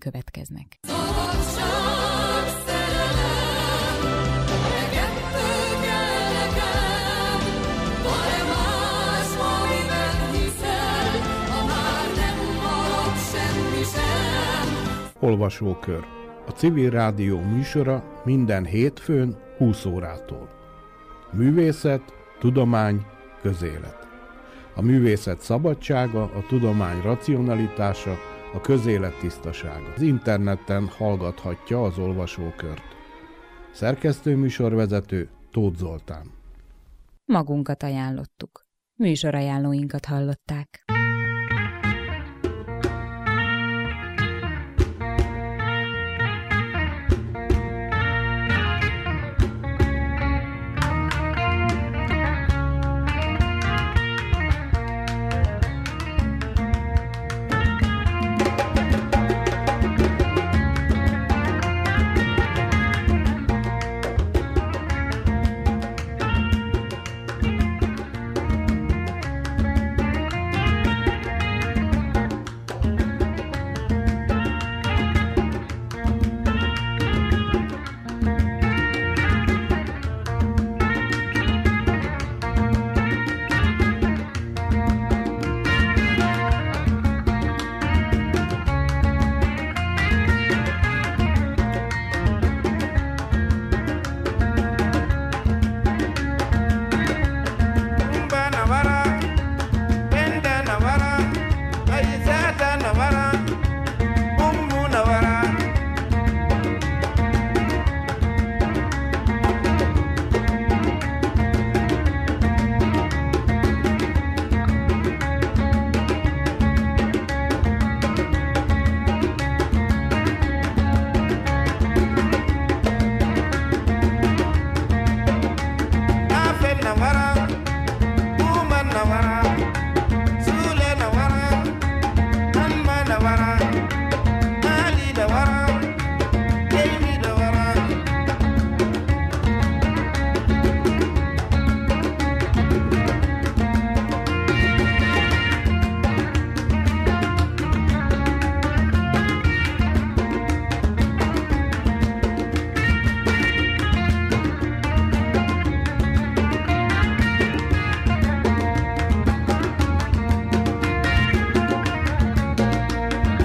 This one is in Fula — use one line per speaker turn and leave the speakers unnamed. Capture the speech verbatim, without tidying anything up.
következnek.
Olvasókör. A Civil Rádió műsora minden hétfőn húsz órától. Művészet, tudomány, közélet. A művészet szabadsága, a tudomány racionalitása, a közélet tisztasága. Az interneten hallgathatja az olvasókört. Szerkesztő műsorvezető Tóth Zoltán.
Magunkat ajánlottuk. Műsorajánlóinkat hallották.